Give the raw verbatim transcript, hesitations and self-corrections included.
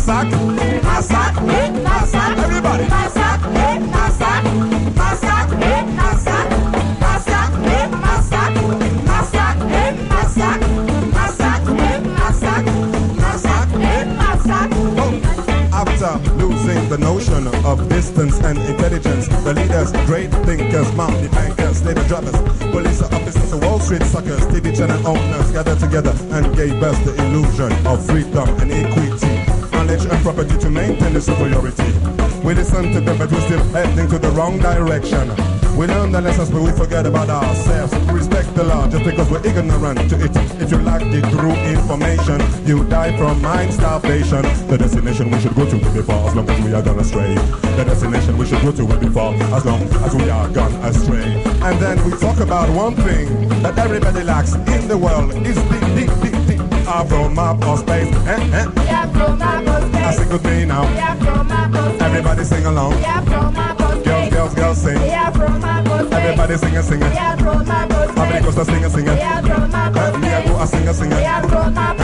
Masak, Masak, Masak, everybody. Masak, Masak, Masak, Masak, Masak, Masak, Masak, Masak, Masak, Masak, Masak, Masak. After losing the notion of distance and intelligence, the leaders, great thinkers, mountain bankers, labor drivers, police officers, Wall Street suckers, T V channel owners gathered together and gave us the illusion of freedom and equity, knowledge and property to maintain the superiority. We listen to them, but we're still heading to the wrong direction. We learn the lessons, but we forget about ourselves. We respect the law just because we're ignorant to it. If you lack the true information, you die from mind starvation. The destination we should go to will be far as long as we are gone astray. The destination we should go to will be far as long as we are gone astray. And then we talk about one thing that everybody lacks in the world is deep, deep, deep, deep. Afro map or space. Eh, eh. Yeah, from my space. I sing with me now. Yeah, from my space. Everybody sing along. Yeah, from my space. Girls, girls, girls sing. Yeah, from my space. Everybody sing a sing. Yeah, from my space. Everybody goes to sing a sing. Yeah, from my space. Me I go a sing a sing. Yeah, from my